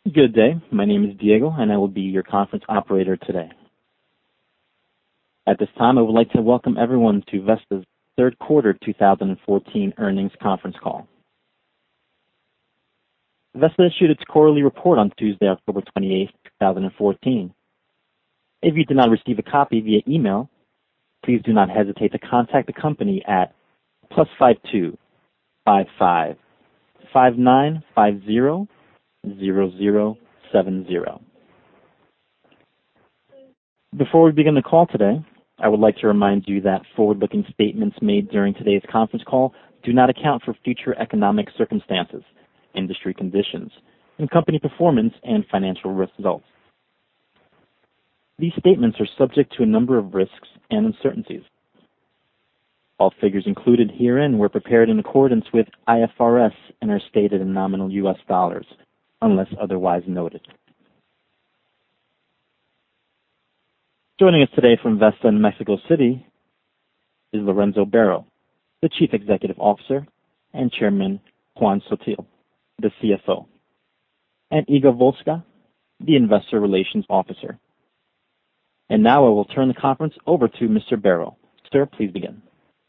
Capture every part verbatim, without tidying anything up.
Good day. My name is Diego, and I will be your conference operator today. At this time, I would like to welcome everyone to Vesta's third quarter two thousand fourteen earnings conference call. Vesta issued its quarterly report on Tuesday, October twenty-eighth, two thousand fourteen. If you did not receive a copy via email, please do not hesitate to contact the company at plus five two five five five nine five zero zero zero seven zero. Before we begin the call today, I would like to remind you that forward-looking statements made during today's conference call do not account for future economic circumstances, industry conditions, and company performance and financial results. These statements are subject to a number of risks and uncertainties. All figures included herein were prepared in accordance with I F R S and are stated in nominal U S dollars, unless otherwise noted. Joining us today from Vesta in Mexico City is Lorenzo Berho, the Chief Executive Officer, and Chairman Juan Sottil, the C F O, and Iga Volska, the Investor Relations Officer. And now I will turn the conference over to Mister Berho. Sir, please begin.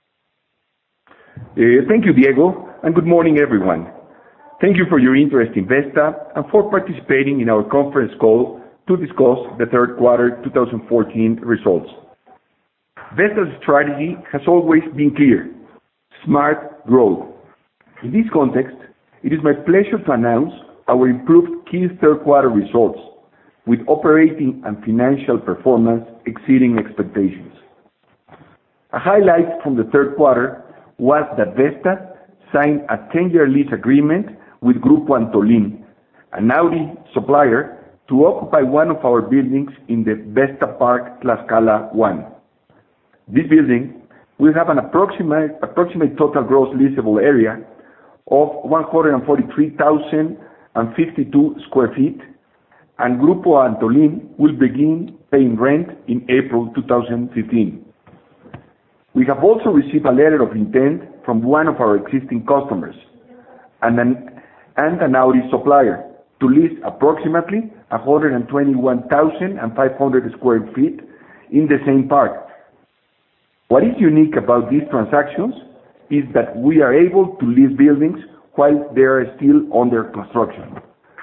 Uh, thank you, Diego, and good morning, everyone. Thank you for your interest in Vesta and for participating in our conference call to discuss the third quarter two thousand fourteen results. Vesta's strategy has always been clear: smart growth. In this context, it is my pleasure to announce our improved key third quarter results, with operating and financial performance exceeding expectations. A highlight from the third quarter was that Vesta signed a ten-year lease agreement with Grupo Antolin, an Audi supplier, to occupy one of our buildings in the Vesta Park Tlaxcala one. This building will have an approximate, approximate total gross leasable area of one hundred forty-three thousand fifty-two square feet, and Grupo Antolin will begin paying rent in April two thousand fifteen. We have also received a letter of intent from one of our existing customers and an, and an Audi supplier to lease approximately one hundred twenty-one thousand five hundred square feet in the same park. What is unique about these transactions is that we are able to lease buildings while they are still under construction.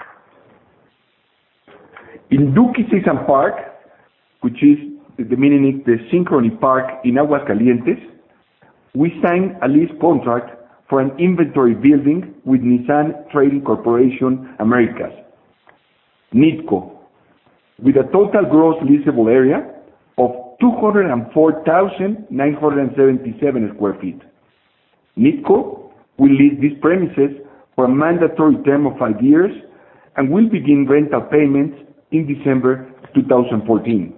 In Duque Sisam Park, which is the meaning the Synchrony Park in Aguascalientes, we signed a lease contract for an inventory building with Nissan Trading Corporation Americas, NITCO, with a total gross leasable area of two hundred four thousand nine hundred seventy-seven square feet. NITCO will lease these premises for a mandatory term of five years and will begin rental payments in December two thousand fourteen.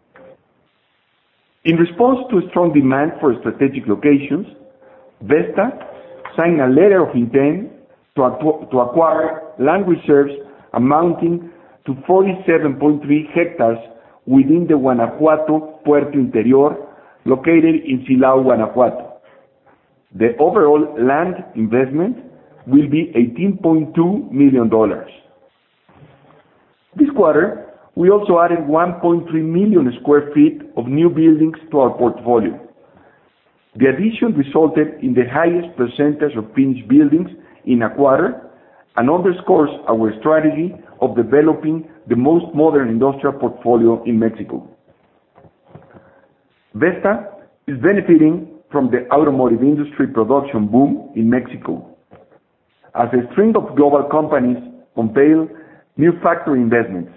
In response to a strong demand for strategic locations, Vesta signed a letter of intent to, to acquire land reserves amounting to forty-seven point three hectares within the Guanajuato Puerto Interior, located in Silao, Guanajuato. The overall land investment will be eighteen point two million dollars. This quarter, we also added one point three million square feet of new buildings to our portfolio. The addition resulted in the highest percentage of finished buildings in a quarter and underscores our strategy of developing the most modern industrial portfolio in Mexico. Vesta is benefiting from the automotive industry production boom in Mexico, as a string of global companies unveil new factory investments.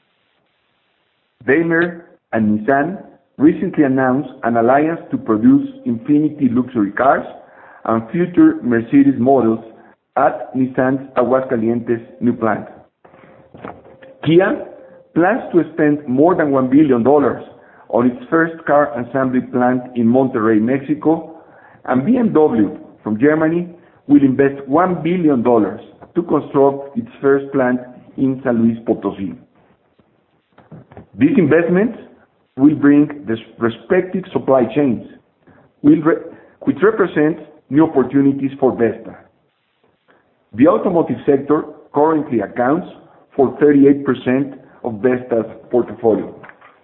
Daimler and Nissan recently announced an alliance to produce Infiniti luxury cars and future Mercedes models at Nissan's Aguascalientes new plant. Kia plans to spend more than one billion dollars on its first car assembly plant in Monterrey, Mexico, and B M W from Germany will invest one billion dollars to construct its first plant in San Luis Potosí. These investments will bring the respective supply chains, which represents new opportunities for Vesta. The automotive sector currently accounts for thirty-eight percent of Vesta's portfolio.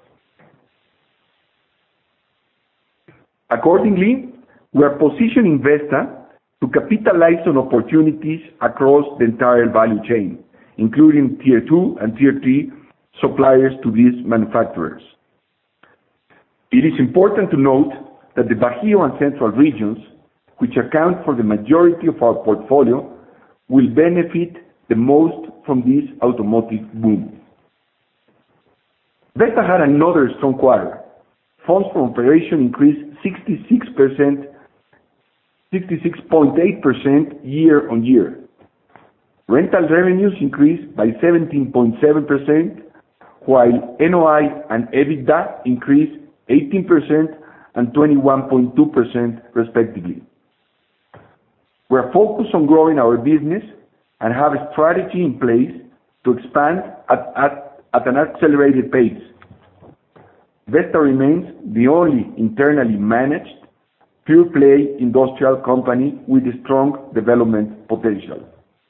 Accordingly, we are positioning Vesta to capitalize on opportunities across the entire value chain, including Tier two and Tier three suppliers to these manufacturers. It is important to note that the Bajío and Central regions, which account for the majority of our portfolio, will benefit the most from this automotive boom. Vesta had another strong quarter. Funds from operation increased sixty-six percent, sixty-six point eight percent year-on-year. Rental revenues increased by seventeen point seven percent, while N O I and EBITDA increased eighteen percent and twenty-one point two percent respectively. We are focused on growing our business and have a strategy in place to expand at, at, at an accelerated pace. Vesta remains the only internally managed pure-play industrial company with a strong development potential.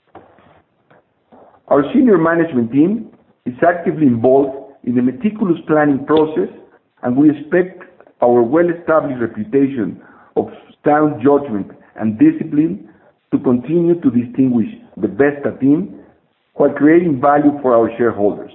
Our senior management team is actively involved in the meticulous planning process, and we expect our well-established reputation of sound judgment and discipline to continue to distinguish the Vesta team while creating value for our shareholders.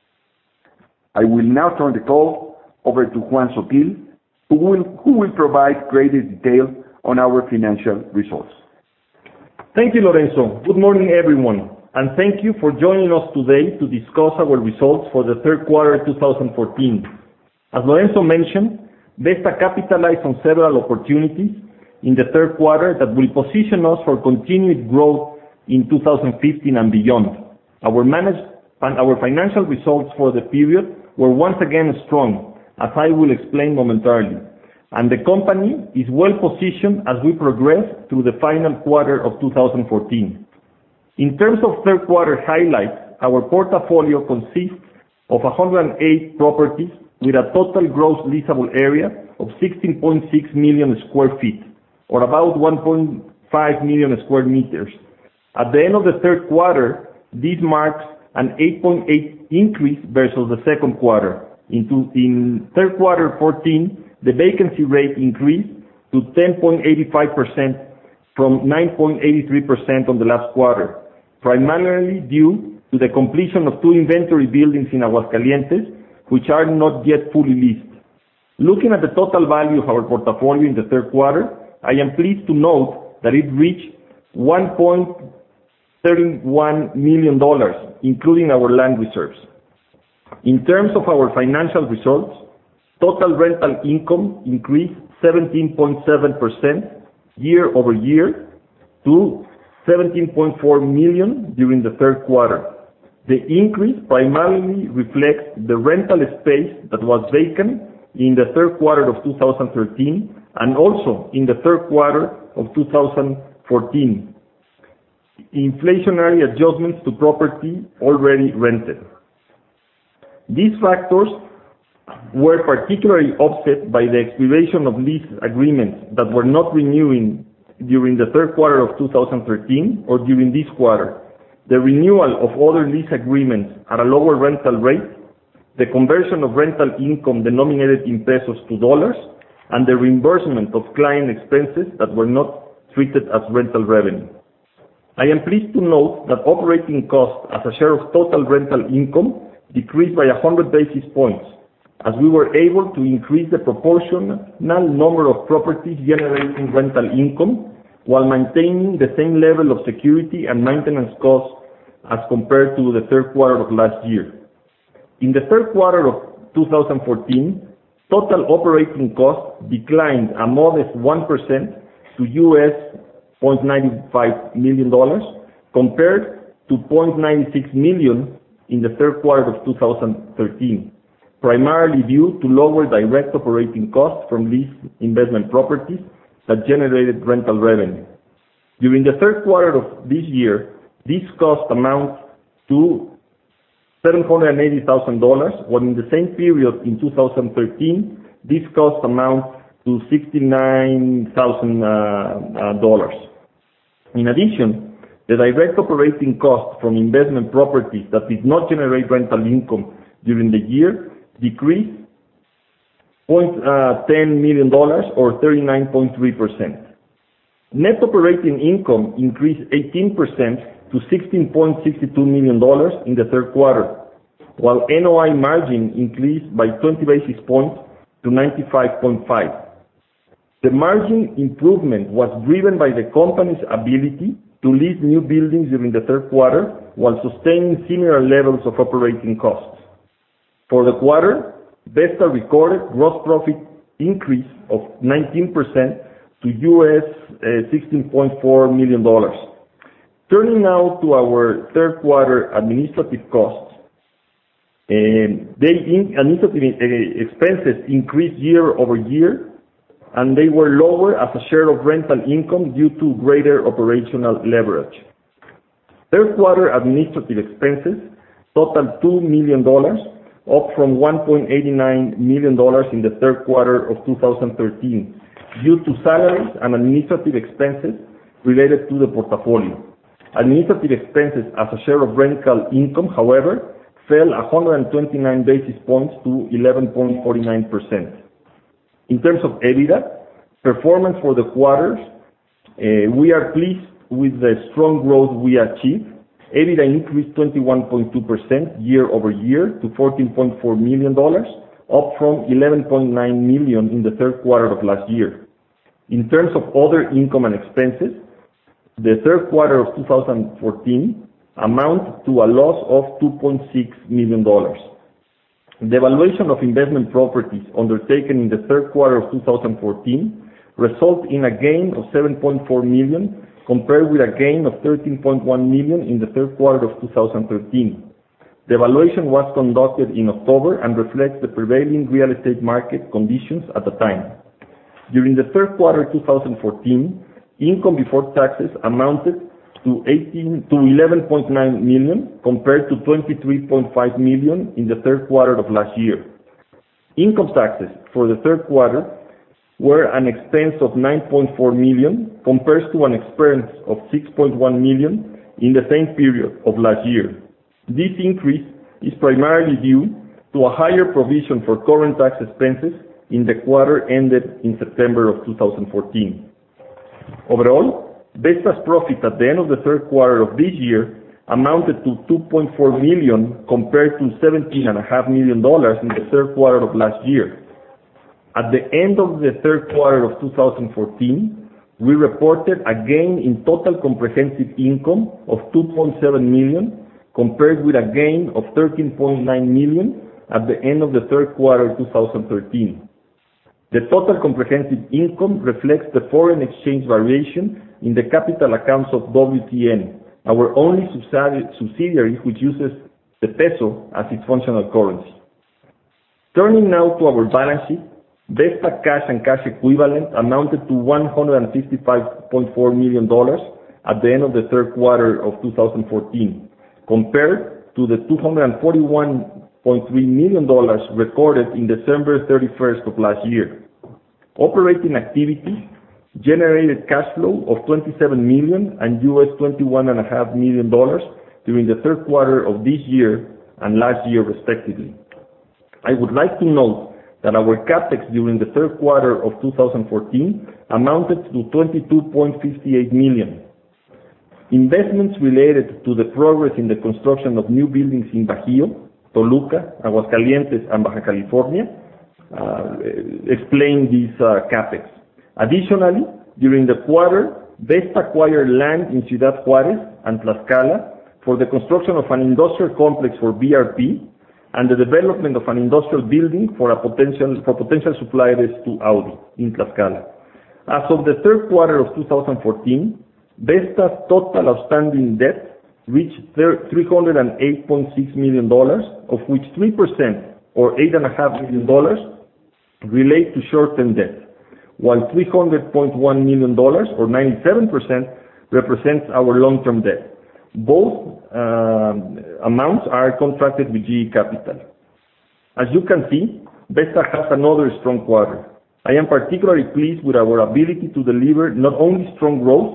I will now turn the call over to Juan Sottil, who will, who will provide greater detail on our financial results. Thank you, Lorenzo. Good morning, everyone, and thank you for joining us today to discuss our results for the third quarter two thousand fourteen. As Lorenzo mentioned, Vesta capitalized on several opportunities in the third quarter that will position us for continued growth in two thousand fifteen and beyond. Our managed and our financial results for the period were once again strong, as I will explain momentarily, and the company is well positioned as we progress through the final quarter of two thousand fourteen. In terms of third quarter highlights, our portfolio consists of one hundred eight properties with a total gross leasable area of sixteen point six million square feet, or about one point five million square meters. At the end of the third quarter, this marks an eight point eight increase versus the second quarter. Into, in third quarter fourteen, the vacancy rate increased to ten point eight five percent from nine point eight three percent on the last quarter, primarily due to the completion of two inventory buildings in Aguascalientes, which are not yet fully leased. Looking at the total value of our portfolio in the third quarter, I am pleased to note that it reached one point three one million dollars, including our land reserves. In terms of our financial results, total rental income increased seventeen point seven percent year over year to seventeen point four million dollars during the third quarter. The increase primarily reflects the rental space that was vacant in the third quarter of two thousand thirteen and also in the third quarter of two thousand fourteen. Inflationary adjustments to property already rented. These factors were particularly offset by the expiration of lease agreements that were not renewing during the third quarter of two thousand thirteen or during this quarter, the renewal of other lease agreements at a lower rental rate, the conversion of rental income denominated in pesos to dollars, and the reimbursement of client expenses that were not treated as rental revenue. I am pleased to note that operating costs as a share of total rental income decreased by one hundred basis points, as we were able to increase the proportional number of properties generating rental income while maintaining the same level of security and maintenance costs as compared to the third quarter of last year. In the third quarter of two thousand fourteen, total operating costs declined a modest one percent to U S zero point nine five million dollars compared to zero point nine six million dollars in the third quarter of two thousand thirteen, primarily due to lower direct operating costs from leased investment properties that generated rental revenue. During the third quarter of this year, this cost amounts to seven hundred eighty thousand dollars, while in the same period in two thousand thirteen, this cost amounts to sixty-nine thousand dollars. In addition, The direct operating cost from investment properties that did not generate rental income during the year decreased zero point one zero million dollars or thirty-nine point three percent. Net operating income increased eighteen percent to sixteen point six two million dollars in the third quarter, while N O I margin increased by twenty basis points to ninety-five point five. The margin improvement was driven by the company's ability to lease new buildings during the third quarter while sustaining similar levels of operating costs. For the quarter, Vesta recorded gross profit increase of nineteen percent to U S sixteen point four million dollars. Turning now to our third quarter administrative costs, and they in, administrative expenses increased year over year, and they were lower as a share of rental income due to greater operational leverage. Third quarter administrative expenses totaled two million dollars, up from one point eight nine million dollars in the third quarter of two thousand thirteen, due to salaries and administrative expenses related to the portfolio. Administrative expenses as a share of rental income, however, fell one hundred twenty-nine basis points to eleven point four nine percent. In terms of EBITDA performance for the quarters, uh, we are pleased with the strong growth we achieved. EBITDA increased twenty-one point two percent year over year to fourteen point four million dollars, up from eleven point nine million dollars in the third quarter of last year. In terms of other income and expenses, the third quarter of two thousand fourteen amount to a loss of two point six million dollars. The valuation of investment properties undertaken in the third quarter of two thousand fourteen result in a gain of seven point four million dollars compared with a gain of thirteen point one million dollars in the third quarter of two thousand thirteen. The valuation was conducted in October and reflects the prevailing real estate market conditions at the time. During the third quarter two thousand fourteen, income before taxes amounted to eighteen to eleven point nine million compared to twenty-three point five million in the third quarter of last year. Income taxes for the third quarter were an expense of nine point four million compared to an expense of six point one million in the same period of last year. This increase is primarily due to a higher provision for current tax expenses in the quarter ended in September of two thousand fourteen. Overall, Vesta's profit at the end of the third quarter of this year amounted to two point four million dollars compared to seventeen point five million dollars in the third quarter of last year. At the end of the third quarter of two thousand fourteen, we reported a gain in total comprehensive income of two point seven million dollars compared with a gain of thirteen point nine million dollars at the end of the third quarter of two thousand thirteen. The total comprehensive income reflects the foreign exchange variation in the capital accounts of W T N, our only subsidiary which uses the peso as its functional currency. Turning now to our balance sheet, Vesta cash and cash equivalent amounted to one hundred fifty-five point four million dollars at the end of the third quarter of two thousand fourteen, compared to the two hundred forty-one point three million dollars recorded in December thirty-first of last year. Operating activities generated cash flow of twenty-seven million dollars and U S twenty-one point five million dollars during the third quarter of this year and last year respectively. I would like to note that our capex during the third quarter of two thousand fourteen amounted to twenty-two point five eight million dollars. Investments related to the progress in the construction of new buildings in Bajío, Toluca, Aguascalientes, and Baja California uh, explain this uh, capex. Additionally, during the quarter, Vesta acquired land in Ciudad Juárez and Tlaxcala for the construction of an industrial complex for B R P and the development of an industrial building for a potential for potential suppliers to Audi in Tlaxcala. As of the third quarter of two thousand fourteen, Vesta's total outstanding debt reached three hundred eight point six million dollars, of which three percent or eight point five million dollars relate to short-term debt, while three hundred point one million dollars or ninety-seven percent represents our long-term debt. Both uh, amounts are contracted with G E Capital. As you can see, Vesta has another strong quarter. I am particularly pleased with our ability to deliver not only strong growth,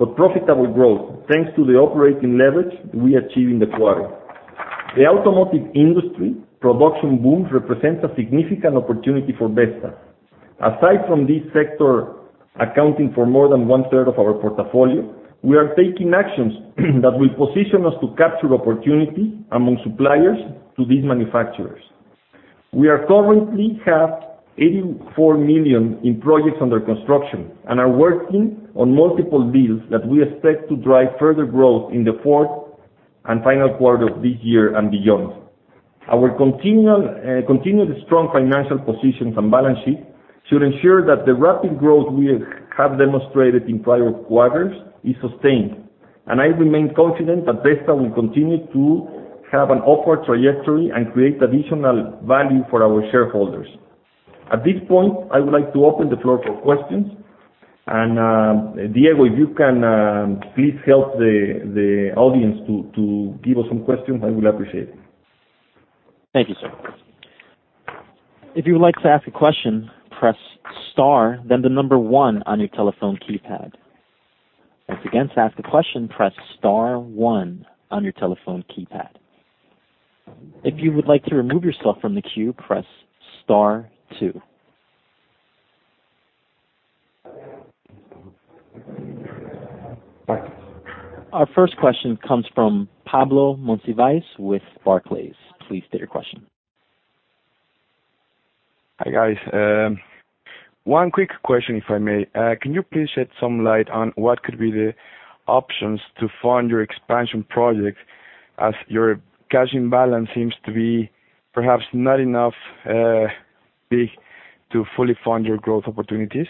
but profitable growth, thanks to the operating leverage we achieved in the quarter. The automotive industry production booms represents a significant opportunity for Vesta. Aside from this sector accounting for more than one-third of our portfolio, we are taking actions that will position us to capture opportunities among suppliers to these manufacturers. We are currently have eighty-four million in projects under construction and are working on multiple deals that we expect to drive further growth in the fourth and final quarter of this year and beyond. Our continual, uh, continued strong financial positions and balance sheet should ensure that the rapid growth we have demonstrated in prior quarters is sustained, and I remain confident that Vesta will continue to have an upward trajectory and create additional value for our shareholders. At this point, I would like to open the floor for questions. And uh, Diego, if you can uh, please help the, the audience to, to give us some questions, I will appreciate it. Thank you, sir. If you would like to ask a question, press star, then the number one on your telephone keypad. Once again, to ask a question, press star one on your telephone keypad. If you would like to remove yourself from the queue, press star two. Our first question comes from Pablo Monsivais with Barclays. Please state your question. Hi, guys. Um, one quick question, if I may. Uh, can you please shed some light on what could be the options to fund your expansion project, as your cash imbalance seems to be perhaps not enough uh, big to fully fund your growth opportunities?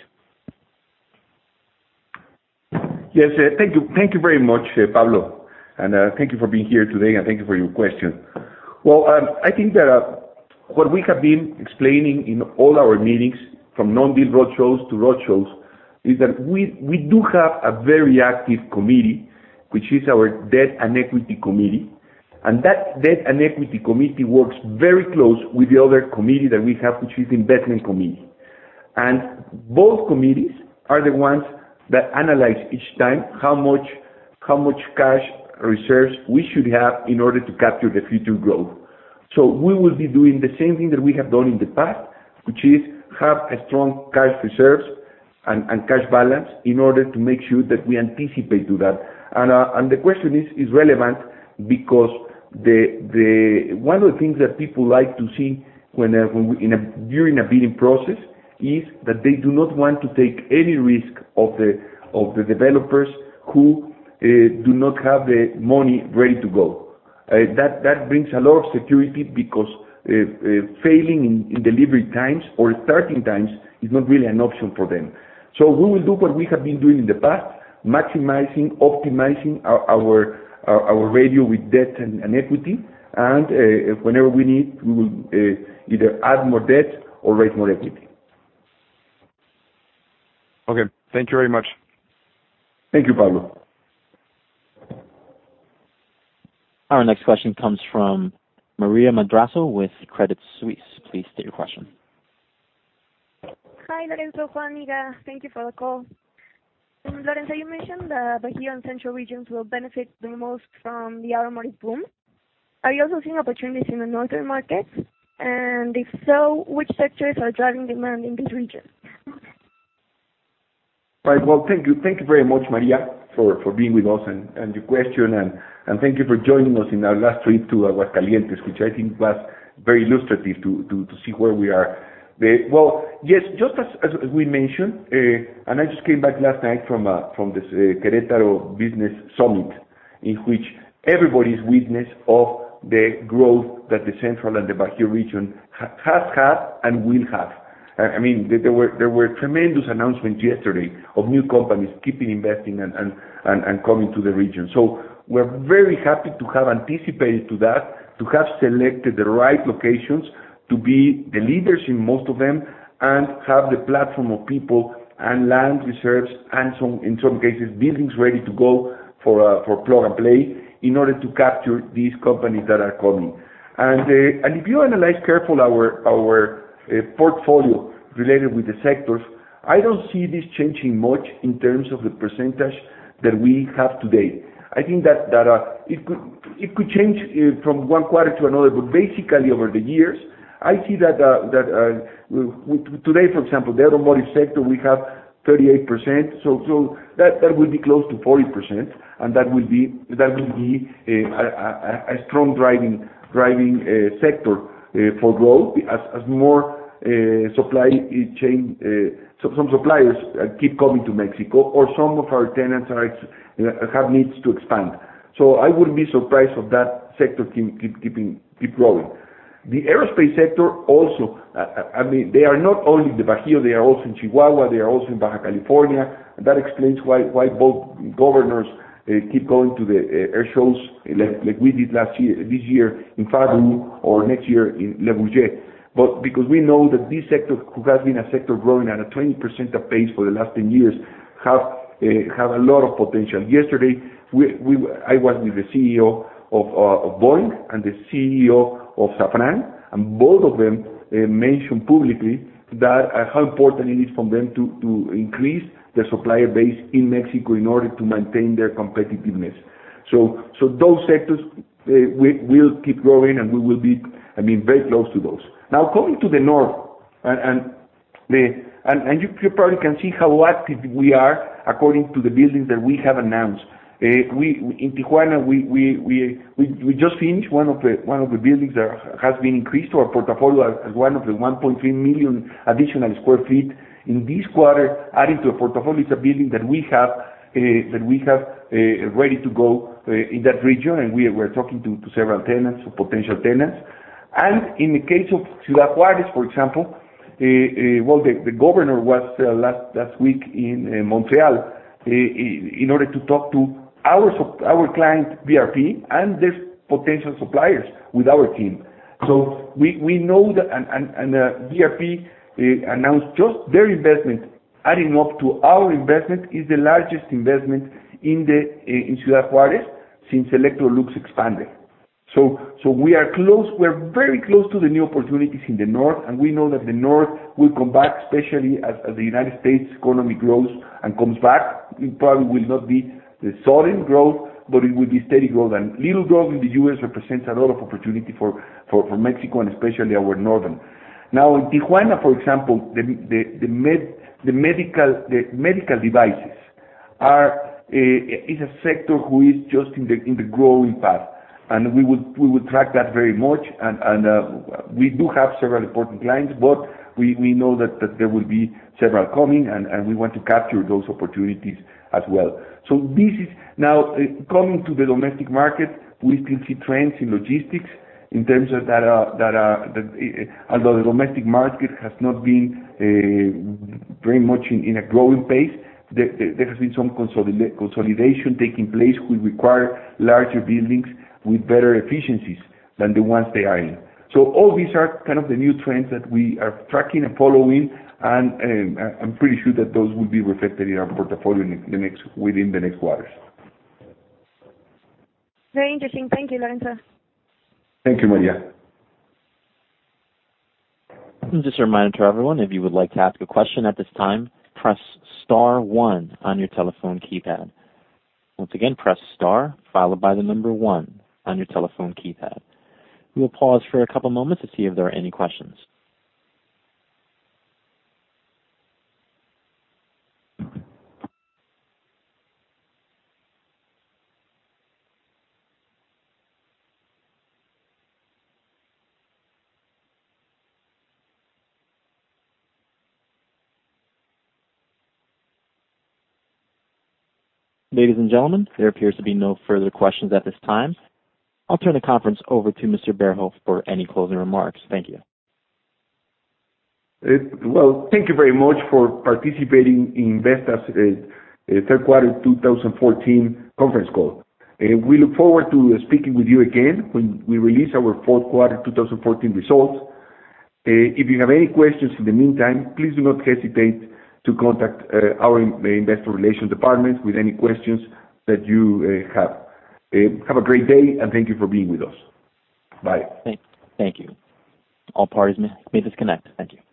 Yes, uh, thank you. Thank you very much, uh, Pablo, and uh, thank you for being here today, and thank you for your question. Well, um, I think that uh, what we have been explaining in all our meetings, from non-deal roadshows to roadshows, is that we, we do have a very active committee, which is our debt and equity committee, and that debt and equity committee works very close with the other committee that we have, which is the investment committee. And both committees are the ones that analyze each time how much how much cash reserves we should have in order to capture the future growth. So we will be doing the same thing that we have done in the past, which is have a strong cash reserves and, and cash balance in order to make sure that we anticipate to that. And uh, and the question is is relevant because the the one of the things that people like to see when, uh, when we, in a, during a bidding process is that they do not want to take any risk of the of the developers who uh, do not have the money ready to go. Uh, that that brings a lot of security because uh, uh, failing in, in delivery times or starting times is not really an option for them. So we will do what we have been doing in the past, maximizing, optimizing our our, our, our ratio with debt and, and equity, and uh, whenever we need, we will uh, either add more debt or raise more equity. Okay, thank you very much. Thank you, Pablo. Our next question comes from Maria Madrazo with Credit Suisse. Please state your question. Hi, Lorenzo, Juan, Miga. Thank you for the call. Um, Lorenzo, you mentioned the Bajío and Central regions will benefit the most from the automotive boom. Are you also seeing opportunities in the northern markets? And if so, which sectors are driving demand in this region? Right. Well, thank you. Thank you very much, Maria, for, for being with us and, and your question, and, and thank you for joining us in our last trip to Aguascalientes, which I think was very illustrative to, to, to see where we are. The, well, yes, just as, as we mentioned, uh, and I just came back last night from uh, from this uh, Querétaro Business Summit, in which everybody is witness of the growth that the Central and the Bajío region ha- has had and will have. I mean, there were there were tremendous announcements yesterday of new companies keeping investing and, and, and, and coming to the region. So we're very happy to have anticipated to that, to have selected the right locations, to be the leaders in most of them, and have the platform of people and land reserves and some, in some cases, buildings ready to go for uh, for plug and play in order to capture these companies that are coming. And uh, and if you analyze carefully our our Uh, portfolio related with the sectors, I don't see this changing much in terms of the percentage that we have today. I think that that uh, it could it could change uh, from one quarter to another, but basically over the years, I see that uh, that uh, we, we, today, for example, the automotive sector we have thirty-eight percent, so so that that will be close to forty percent, and that will be that will be a, a, a strong driving driving uh, sector uh, for growth as as more uh, supply chain uh, so some suppliers uh, keep coming to Mexico, or some of our tenants are uh, have needs to expand. So I wouldn't be surprised if that sector keep keep keeping keep growing. The aerospace sector also, uh, I mean, they are not only the Bajío, they are also in Chihuahua, they are also in Baja California, and that explains why, why both governors uh, keep going to the uh, air shows like, like we did last year, this year in Faru, or next year in Le Bourget. But because we know that this sector, who has been a sector growing at a twenty percent a pace for the last ten years, have uh, have a lot of potential. Yesterday, we, we I was with the C E O of, uh, of Boeing and the C E O of Safran, and both of them uh, mentioned publicly that uh, how important it is for them to, to increase their supplier base in Mexico in order to maintain their competitiveness. So, so those sectors uh, we, will keep growing, and we will be, I mean, very close to those. Now, coming to the north, and, and the and, and you, you probably can see how active we are according to the buildings that we have announced. Uh, we in Tijuana we we, we we we just finished one of the one of the buildings that has been increased to our portfolio as one of the one point three million additional square feet in this quarter, adding to the portfolio. It's a building that we have uh, that we have uh, ready to go uh, in that region, and we we're talking to, to several tenants, or potential tenants. And in the case of Ciudad Juárez, for example, uh, uh, well, the, the governor was uh, last last week in uh, Montreal uh, in order to talk to our our client B R P and their potential suppliers with our team. So we, we know that, and, and, and uh, B R P uh, announced just their investment, adding up to our investment, is the largest investment in the uh, in Ciudad Juárez since Electrolux expanded. So so we are close, we're very close to the new opportunities in the north, and we know that the north will come back, especially as, as the United States economy grows and comes back. It probably will not be the sudden growth, but it will be steady growth. And little growth in the U S represents a lot of opportunity for, for, for Mexico, and especially our northern. Now in Tijuana, for example, the the, the med the medical the medical devices are uh, is a sector who is just in the in the growing path, and we will we will track that very much. And and uh, we do have several important clients, but we, we know that, that there will be several coming, and, and we want to capture those opportunities as well. So this is now uh, coming to the domestic market. We still see trends in logistics in terms of that, uh, that, uh, that uh, although the domestic market has not been uh, very much in, in a growing pace, there, there has been some consolida- consolidation taking place, which require larger buildings with better efficiencies than the ones they are in. So all these are kind of the new trends that we are tracking and following, and um, I'm pretty sure that those will be reflected in our portfolio in the next, within the next quarters. Very interesting. Thank you, Lorenzo. Thank you, Maria. And just a reminder to everyone, if you would like to ask a question at this time, press star one on your telephone keypad. Once again, press star followed by the number one on your telephone keypad. We will pause for a couple moments to see if there are any questions. Ladies and gentlemen, there appears to be no further questions at this time. I'll turn the conference over to Mister Berho for any closing remarks. Thank you. Uh, well, thank you very much for participating in Vesta's uh, uh, third quarter twenty fourteen conference call. Uh, we look forward to uh, speaking with you again when we release our fourth quarter twenty fourteen results. Uh, if you have any questions in the meantime, please do not hesitate to contact uh, our investor relations department with any questions that you uh, have. Uh, have a great day, and thank you for being with us. Bye. Thank, thank you. All parties may, may disconnect. Thank you.